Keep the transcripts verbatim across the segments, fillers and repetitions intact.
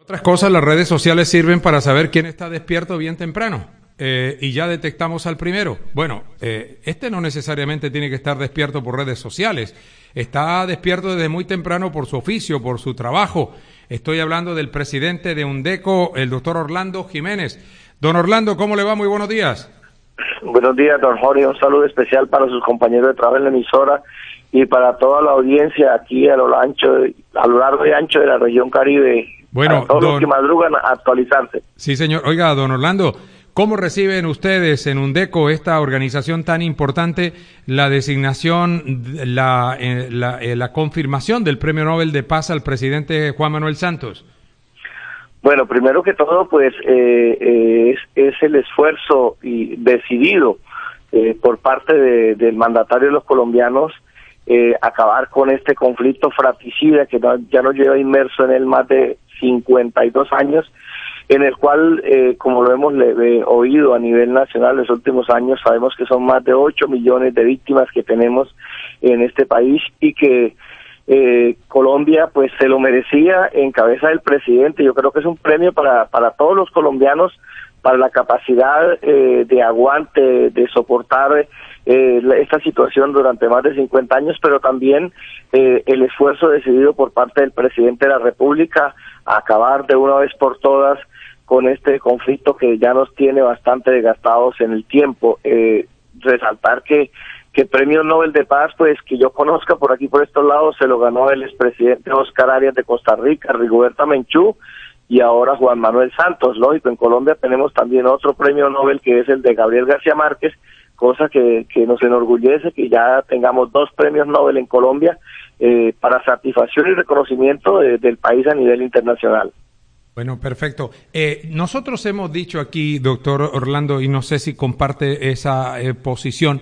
Otras cosas, las redes sociales sirven para saber quién está despierto bien temprano. Eh, y ya detectamos al primero. Bueno, eh, este no necesariamente tiene que estar despierto por redes sociales. Está despierto desde muy temprano por su oficio, por su trabajo. Estoy hablando del presidente de UNDECO, el doctor Orlando Jiménez. Don Orlando, ¿cómo le va? Muy buenos días. Buenos días, don Jorge. Un saludo especial para sus compañeros de trabajo en la emisora y para toda la audiencia aquí a lo ancho, a lo largo y ancho de la región Caribe. Bueno, para todos don... los que madrugan a actualizarse. Sí, señor. Oiga, don Orlando, ¿cómo reciben ustedes en UNDECO, esta organización tan importante, la designación, la, eh, la, eh, la confirmación del Premio Nobel de Paz al presidente Juan Manuel Santos? Bueno, primero que todo, pues eh, eh, es, es el esfuerzo y decidido eh, por parte de, del mandatario de los colombianos eh, acabar con este conflicto fratricida que no, ya nos lleva inmerso en él más de cincuenta y dos años, en el cual, eh, como lo hemos le, eh, oído a nivel nacional en los últimos años, sabemos que son más de ocho millones de víctimas que tenemos en este país y que eh, Colombia pues se lo merecía en cabeza del presidente. Yo creo que es un premio para, para todos los colombianos, para la capacidad eh, de aguante, de soportar eh, esta situación durante más de cincuenta años, pero también eh, el esfuerzo decidido por parte del presidente de la República a acabar de una vez por todas con este conflicto que ya nos tiene bastante desgastados en el tiempo. Eh, resaltar que que el Premio Nobel de Paz, pues que yo conozca por aquí por estos lados, se lo ganó el expresidente Oscar Arias de Costa Rica, Rigoberta Menchú, y ahora Juan Manuel Santos. Lógico, en Colombia tenemos también otro Premio Nobel que es el de Gabriel García Márquez, cosa que, que nos enorgullece que ya tengamos dos premios Nobel en Colombia eh, para satisfacción y reconocimiento de, del país a nivel internacional. Bueno, perfecto. Eh, nosotros hemos dicho aquí, doctor Orlando, y no sé si comparte esa eh, posición,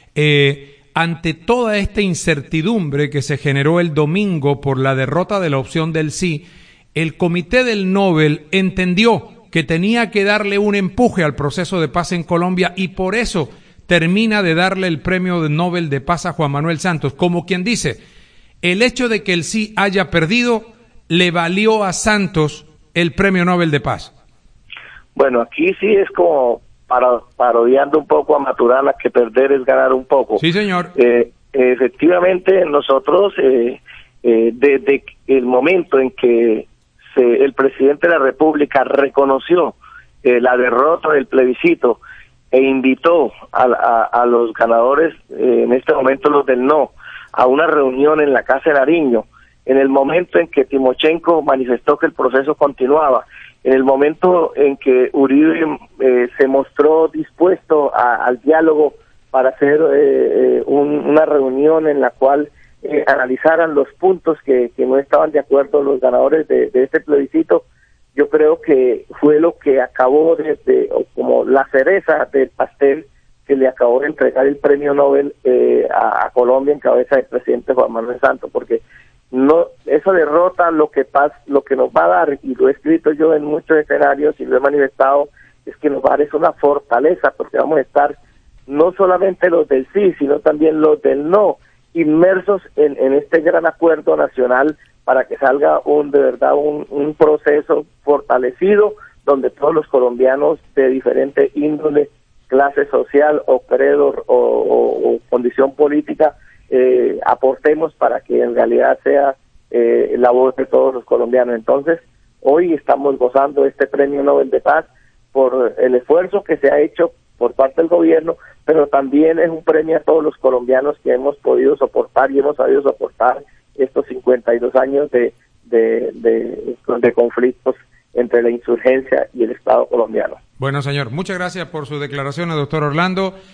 eh, ante toda esta incertidumbre que se generó el domingo por la derrota de la opción del sí, el Comité del Nobel entendió que tenía que darle un empuje al proceso de paz en Colombia y por eso termina de darle el Premio Nobel de Paz a Juan Manuel Santos. Como quien dice, el hecho de que el sí haya perdido le valió a Santos el Premio Nobel de Paz. Bueno, aquí sí es como para, parodiando un poco a Maturana, que perder es ganar un poco. Sí, señor. Eh, efectivamente, nosotros, eh, eh, desde el momento en que se, el presidente de la República reconoció eh, la derrota del plebiscito e invitó a, a, a los ganadores, eh, en este momento los del no, a una reunión en la Casa de Nariño, en el momento en que Timochenko manifestó que el proceso continuaba, en el momento en que Uribe eh, se mostró dispuesto a, al diálogo para hacer eh, un, una reunión en la cual eh, analizaran los puntos que, que no estaban de acuerdo los ganadores de, de este plebiscito, yo creo que fue lo que acabó de, de como la cereza del pastel que le acabó de entregar el Premio Nobel eh, a, a Colombia en cabeza del presidente Juan Manuel Santos, porque no, esa derrota lo que pasa, lo que nos va a dar, y lo he escrito yo en muchos escenarios y lo he manifestado, es que nos va a dar es una fortaleza, porque vamos a estar no solamente los del sí, sino también los del no, inmersos en, en este gran acuerdo nacional para que salga un de verdad un, un proceso fortalecido donde todos los colombianos de diferente índole, clase social o credo o, o, o condición política Eh, aportemos para que en realidad sea eh, la voz de todos los colombianos. Entonces, hoy estamos gozando este Premio Nobel de Paz por el esfuerzo que se ha hecho por parte del gobierno, pero también es un premio a todos los colombianos que hemos podido soportar y hemos sabido soportar estos cincuenta y dos años de, de, de, de conflictos entre la insurgencia y el Estado colombiano. Bueno, señor, muchas gracias por su declaración, doctor Orlando.